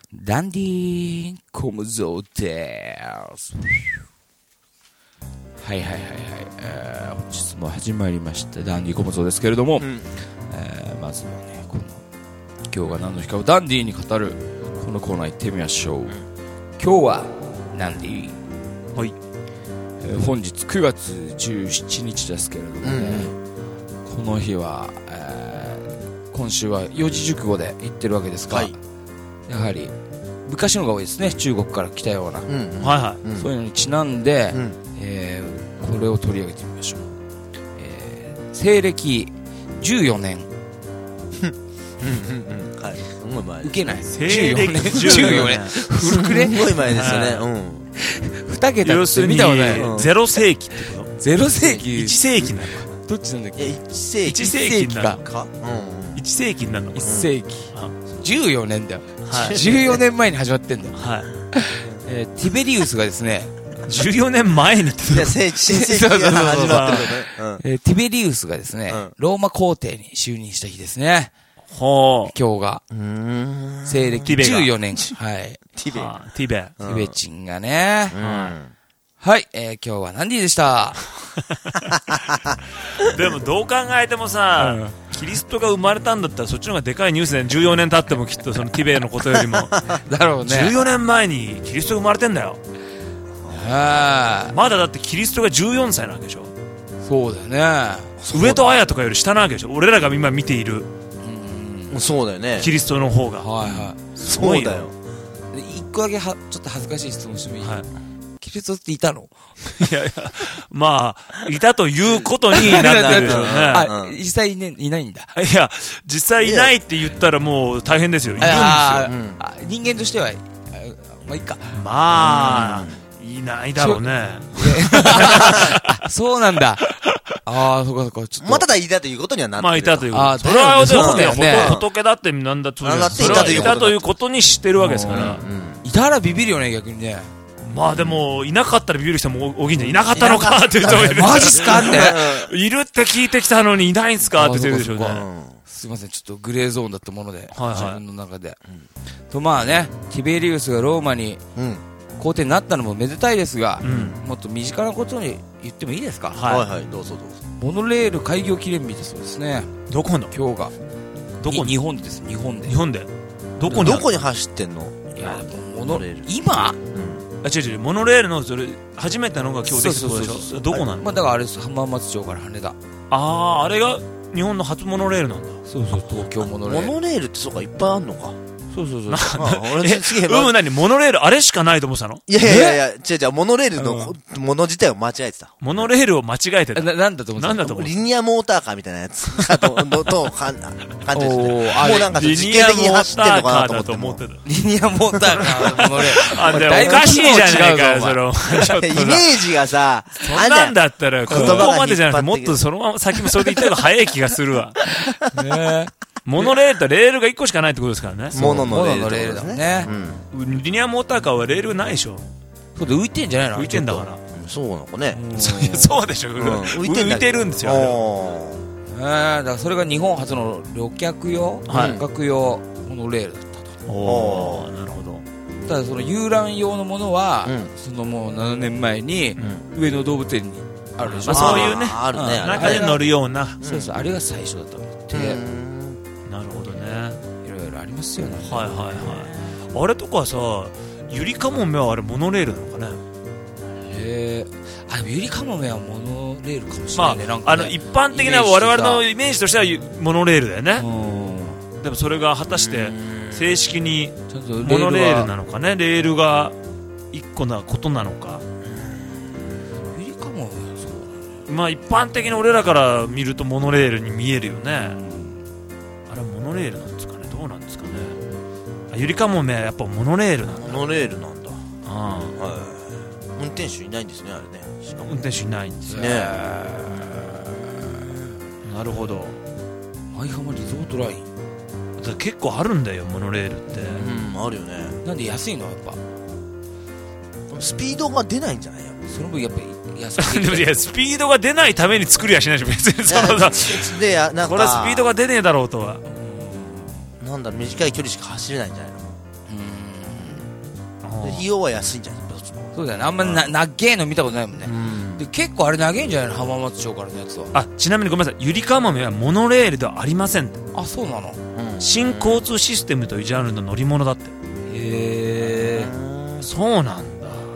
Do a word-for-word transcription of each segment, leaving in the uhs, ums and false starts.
ダンディーコムゾーです。はいはいはいはい、えー、本日も始まりましたダンディーコムゾーですけれども、うん、えー、まずはね、この今日が何の日かをダンディーに語るこのコーナー行ってみましょう、うん、今日はダンディー、はい、えー、本日くがつじゅうしちにちですけれどもね、うん、この日は、えー、今週は四字熟語で言ってるわけですが、はい、やはり昔のが多いですね。中国から来たような、うんうん、はいはい、そういうのにちなんで、うん、えー、これを取り上げてみましょう。えー、西暦じゅうよねんはい、すごい前です。受けない。西暦じゅうよねん古くね。 すごい前ですよね。うん。 二桁って見たことない。 ゼロ世紀ってこと？ ゼロ世紀。 一世紀なのか。 どっちなんだっけ？ 一世紀。 一世紀なのか。うん。一世紀になるのか。 一世紀。じゅうよねんだよ。はい。じゅうよねんまえに始まってんだよ。はい。えー、ティベリウスがですね。 じゅうよねんまえにっていや、新世紀が始まってるのね。えー、ティベリウスがですね、うん、ローマ皇帝に就任した日ですね。ほう。今日が。うーん。西暦じゅうよねん。はい。 ティベ。ティベ。 ティベチンがね。うん。はい、えー、今日はナンディでした。 でもどう考えてもさ、うん、キリストが生まれたんだったらそっちの方がでかいニュースでじゅうよねん経ってもきっとそのティベのことよりもだろうね。 じゅうよねんまえにキリストが生まれてんだよ。あ、まだだってキリストがじゅうよんさいなわけでしょ。 そうだよね。 上戸彩とかより下なわけでしょ。俺らが今見ている、 うん、そうだよね。 キリストの方が、 はいはい、 そうだよ。 一個だけはちょっと恥ずかしい質問してもいい？はい、キリストっていたの？ いやいや、まあいたということになってるでしょうね。 あ、実際いないんだ。 いや、実際いないって言ったらもう大変ですよ。いるんですよ。あ、 うん、人間としてはまあいいか。 まあ、うん、いないだろうね。 そうなんだ。ああ、そうかそうか。ちょっとまあ、ただいたということにはなってる。 まあ、いたということ。ああ、それはそうだよね。仏だってなんだという。それはいたということに知ってるわけですから。 いたらビビるよね、逆にね。 まあでも、いなかったらビビる人も多いんじゃいなかったのかっていう人もいる。 マジっすかって。 いるって聞いてきたのにいないんすかって言ってるでしょうね。 すいません、ちょっとグレーゾーンだったもので、自分の中で。と、まあね、ティベリウスがローマに皇帝になったのもめでたいですが、もっと身近なことに言ってもいいですか？ はいはい、どうぞどうぞ。 モノレール開業記念日だそうですね。 どこの？ 今日が。どこ？日本です。日本で。 日本で。 どこに？どこに走ってんの？ いや、モノレール。今？ あ、違う違う、モノレールのそれ初めてのが今日できたそうでしょ。どこなの？ まあだからあれです、浜松町から羽田。 ああ、あれが日本の初モノレールなんだ。 そうそう、東京モノレール。 モノレールってそうか、いっぱいあんのか。 そうそうそう。 え、うん、何モノレールあれしかないと思ってたの？ いやいやいや、違う違う、モノレールのもの自体を間違えてた。 モノレールを間違えてた。 な、なんだと思ってた？ なんだと思ってた？ リニアモーターカーみたいなやつかと、と、感じですね。もうなんか実験的に走ってんのかなと思ってた。 リニアモーターカー、モノレール。 あ、でもおかしいじゃないかよ、それ。 イメージがさ、 そんなんだったら、ここまでじゃなくて、もっとそのまま先もそれで言った方が早い気がするわ。ね。モノレールってレールがいっこしかないってことですからね。 モノのレールだね。 リニアモーターカーはレールないでしょ。 そうで浮いてんじゃないの？ 浮いてんだから。 そうなのかね。 そうでしょ。浮いてるんですよ。 えー、だからそれが日本初の旅客用、旅客用モノレールだったと。 おお、なるほど。 ただその遊覧用のものは、そのもうななねんまえに上野動物園にあるでしょ。 そういうね、中で乗るような。 そうそう、あれが最初だと思って。 なるほどね。 いろいろありますよね。 はいはいはい。あれとかさ、ゆりかもめはあれモノレールなのかね。 へえ。あ、ゆりかもめはモノレールかもしれないね。 まあ、あの一般的な我々のイメージとしてはモノレールだよね。でもそれが果たして正式にモノレールなのかね。レールが一個なことなのか。 ゆりかもめはそう。 まあ一般的に俺らから見るとモノレールに見えるよね。モノレールなんですかね。どうなんですかね。ゆりかもめはやっぱモノレールなんだ。 モノレールなんだ。 ああ、はい。 運転手いないんですね、あれね。 しかも運転手いないんですね。なるほど。 舞浜リゾートライン。 だ結構あるんだよ、モノレールって。 うん、あるよね。 なんで安いのやっぱ。 スピードが出ないんじゃないよ。 その分やっぱり安い。 でもいや、スピードが出ないために作りはしないでしょ、別に。そのさ、 で、なんかこれはスピードが出ねえだろうとは。 なんだろう、短い距離しか走れないんじゃないの。 費用は安いんじゃない？ そうだよね、あんまりな長えの見たことないもんね、うん、で結構あれ長えんじゃないの、浜松町からのやつは。 あ、ちなみにごめんなさい、ゆりかもめはモノレールではありませんって。 あ、そうなの、 うん、新交通システムというジャンルの乗り物だって。へえ、 そうなんだ。へえ、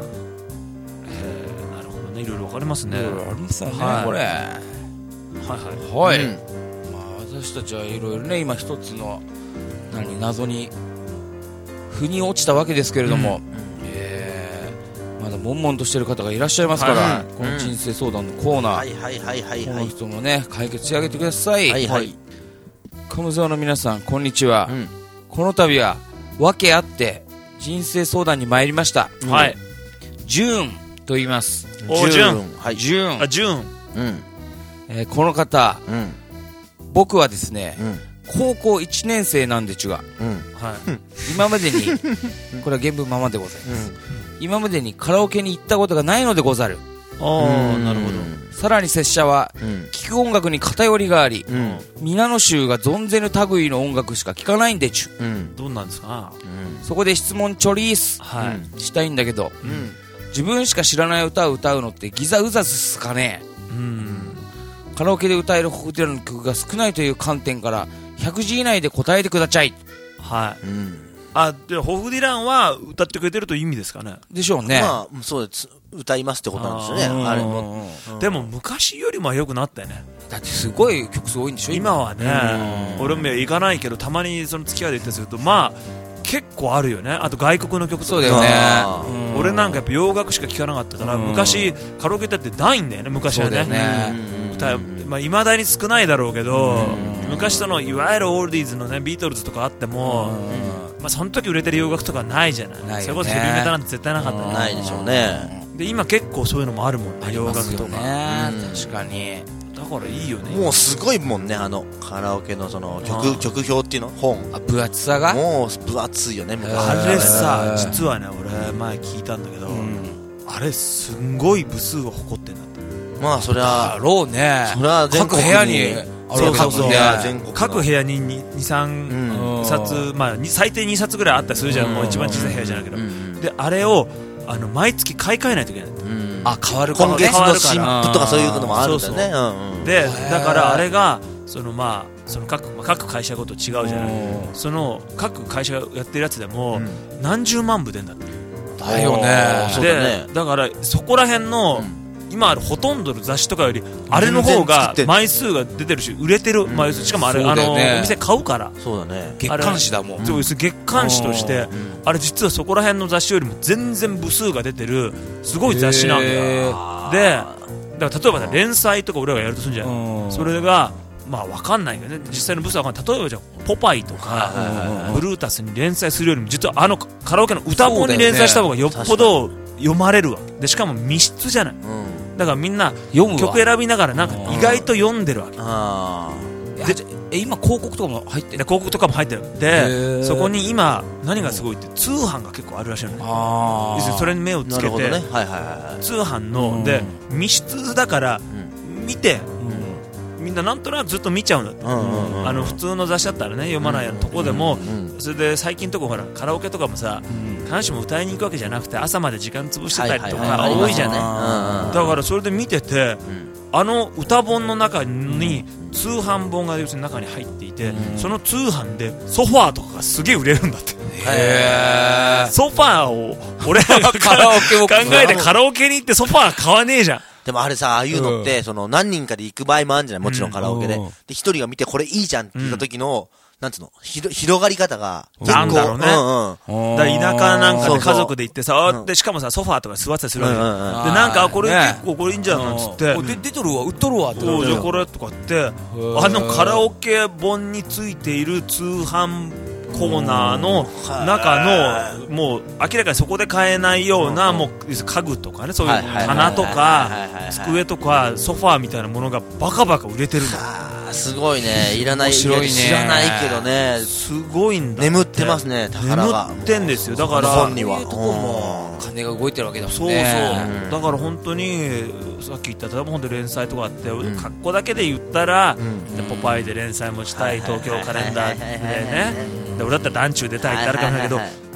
なるほどね、いろいろ分かりますね。 いろいろありますよね、 はい、 これ。はいはいはい、うん、まあ、私たちはいろいろね、今一つの何謎に腑に落ちたわけですけれども、うん、えー、まだ悶々としている方がいらっしゃいますから、はいはい、この人生相談のコーナー、この人もね解決してあげてください。はいはい、コムゾーの皆さん、こんにちは、うん、この度は訳あって人生相談に参りました。 はい、 ジューンと言います。 おジューン、 はい、ジューン、 あ、ジューン、 うん、えー、この方、うん、僕はですね、うん、高校いちねん生なんでちゅが、うん、はい、今までにこれは原文ままでございます、うん、今までにカラオケに行ったことがないのでござる。 ああ、なるほど。 さらに拙者は、うん、聴く音楽に偏りがあり、うん、皆の衆が存ぜぬ類の音楽しか聴かないんでちゅ、 うん、どうなんですか、 うん、そこで質問チョリース、はい、したいんだけど、うん、自分しか知らない歌を歌うのってギザウザスかね、うん、カラオケで歌えるホフディランの曲が少ないという観点からひゃくじ以内で答えてください。 はい、うん、あ、でホフディランは歌ってくれてるという意味ですかね。 でしょうね。 まあそうです、歌いますってことなんですよね。あれも、 うん、でも昔よりも良くなったよね。 だってすごい曲数多いんでしょ今はね。俺も行かないけどたまにその付き合いで行ったりすると、まあ結構あるよね。あと外国の曲とか。 そうだよね。 俺なんかやっぱ洋楽しか聴かなかったから、昔カラオケだってないんだよね、昔はね。まあ未だに少ないだろうけど、昔そのいわゆるオールディーズのね、ビートルズとかあっても、まあその時売れてる洋楽とかないじゃない。ない、それこそヘビーメタルなんて絶対なかったね。 ないでしょうね。 で今結構そういうのもあるもんね、洋楽とか。 確かに。 だからいいよね。 もうすごいもんね、あのカラオケのその曲曲表っていうの本。 あ、分厚さが。 もう分厚いよね。 あれさ、実はね、俺前聞いたんだけど、あれすんごい部数を誇ってんだって。 まあそれはろうね。 それは各部屋にあるわけだもんね。 各部屋ににさんさつ、まあ最低にさつぐらいあったりするじゃん。もう一番小さい部屋じゃないけど。であれをあの毎月買い替えないといけない。 あ、変わるから、 今月の新譜とかそういうのもあるんだよね。 でだからあれがそのまあその各各会社ごと違うじゃない。その各会社やってるやつでも何十万部出んだって。 だよね。 でだからそこら辺の今あるほとんどの雑誌とかよりあれの方が枚数が出てるし売れてる枚数、しかもあれあのお店買うから。 そうだね。 月刊誌だもん。 そうです、月刊誌としてあれ実はそこら辺の雑誌よりも全然部数が出てるすごい雑誌なんだよ。でだから例えば連載とか俺らがやるとするんじゃん。それがまあ分かんないよね、実際の部数は分かんない。例えばじゃあポパイとかブルータスに連載するよりも実はあのカラオケの歌本に連載した方がよっぽど読まれるわけで、しかも密室じゃない。だからみんな曲選びながらなんか意外と読んでるわけ。 あでえ今広告とかも入ってる。 広告とかも入ってる。でそこに今何がすごいって通販が結構あるらしいのね。要するにそれに目をつけて、ね、はいはいはい、通販ので密室だから見て、みんななんとなくずっと見ちゃうんだって。あの普通の雑誌だったらね読まないようなとこでも、それで最近とこほらカラオケとかもさ、必ずしも歌いに行くわけじゃなくて朝まで時間潰してたりとか多いじゃない。だからそれで見てて、あの歌本の中に通販本が要するに中に入っていて、その通販でソファーとかがすげえ売れるんだって。へー、ソファーを俺がカラオケを考えてカラオケに行ってソファー買わねえじゃん。 でもあれさ、ああいうのって、うん、その何人かで行く場合もあるんじゃない、もちろんカラオケで。うん、で、一人が見てこれいいじゃんって言った時の、うん、なんつうの、ひろ広がり方が結構。 なんだろうね。うんうん、だ田舎なんかで家族で行ってさ、そうそう、で、しかもさ、ソファーとか座ってたりするわけ、うんうんうん。で、なんか、これ結構これいいんじゃんなんつって。 で、出とるわ、売っとるわって。 おじゃあこれとかって、あのカラオケ本についている通販コーナーの中のもう明らかにそこで買えないようなもう家具とかね、そういう棚とか机とかソファーみたいなものがバカバカ売れてるの。 すごいね。いらない、知らないけどね、 すごいんだ。 眠ってますね、宝が。 眠ってんですよ。だから本にはこういうとこも金が動いてるわけだもんね。 そうそう、だから本当にさっき言った例えば本当連載とかあって、うん、格好だけで言ったら、うん、ポパイで連載もしたい、東京カレンダーでね、で俺だったら団中出たいってあるかもしれないけど、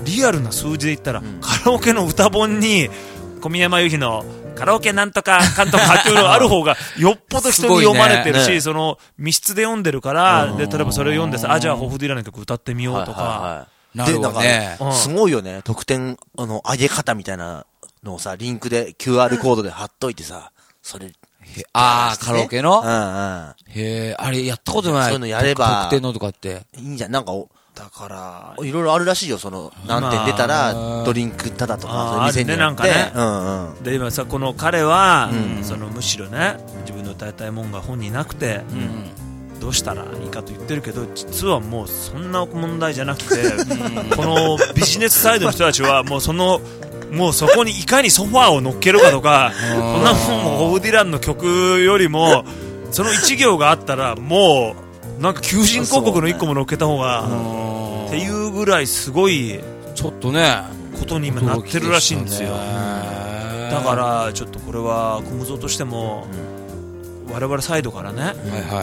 リアルな数字で言ったら、うん、カラオケの歌本に小宮山由紀のカラオケなんとかかんとかっていうのがある方がよっぽど人に読まれてるし、ね、その密室で読んでるから、で例えばそれを読んでさ、あじゃあホフディランの曲歌ってみようとか、はいはいはい、 なるほどね、うん、すごいよね、得点あの上げ方みたいなのをさリンクで キューアール コードで貼っといてさ、それああカラオケの、 うんうん、 へえ、あれやったことない。 そういうのやれば得点のとかっていいんじゃん。なんかだからいろいろあるらしいよ、その何点出たらドリンクタダとか、 あるね、なんかね、 うんうん、 で今さこの彼は、うん、そのむしろね自分の歌いたいもんが本になくて、うん、どうしたらいいかと言ってるけど、実はもうそんな問題じゃなくて、うん、このビジネスサイドの人たちはもうそのもうそこにいかにソファーを乗っけるかとか、こんなもんもホフディランの曲よりもその一行があったらもうなんか求人広告の一個も乗っけた方がっていうぐらいすごいちょっとねことに今なってるらしいんですよ。だからちょっとこれは小無造としても我々サイドからね、はいはい、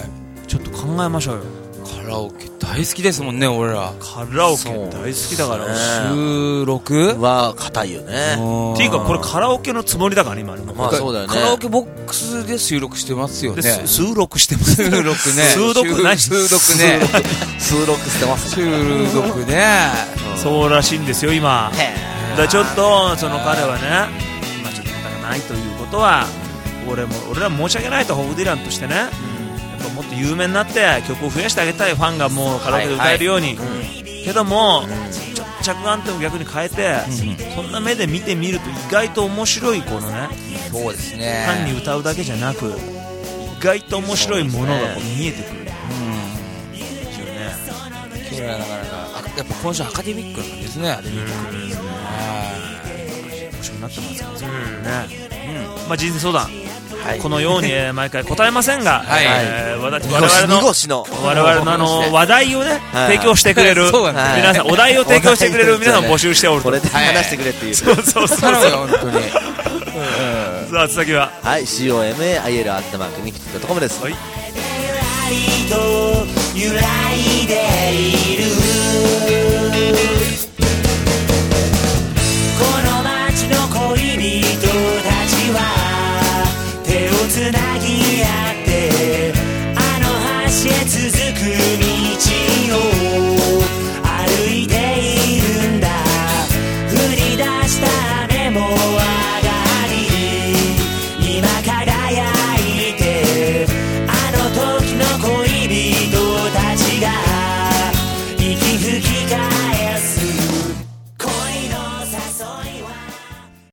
ちょっと考えましょうよ。 カラオケ大好きですもんね、俺ら。 カラオケ大好きだからね。 収録は硬いよね。 っていうかこれカラオケのつもりだからね今ね。 まあそうだよね。 カラオケボックスで収録してますよね。 収録してます。 収録ね。 収録何？ 収録ね。 収録してます。 収録ね。 そうらしいんですよ今。だちょっとその彼はね、まあちょっとネタがないということは、俺も俺ら申し訳ないとホフディランとしてね。もっと有名になって曲を増やしてあげたい、ファンがもうカラオケで歌えるように、はいはい、けども、うん、ちょっと着眼点を逆に変えて、うん、そんな目で見てみると意外と面白いこのね、 そうですね、 単に歌うだけじゃなく意外と面白いものがこう見えてくる、うん、ですよね。 それはなかなかやっぱ今週アカデミックなんですね。アカデミックですね。 面白くなってますからね。うん、まあ人生相談。はい、このように毎回答えませんが、はい、えー、我々の我々のあの話題をね、はい、提供してくれる、はい、皆さんお題を提供してくれる皆さんを募集しておると。 これで話してくれっていう。 そうそうそう。 頼むよ本当に。 さあ続ははい シーオーエムエーアイエル アットマークミキティドットコムです。はい。揺らいでいる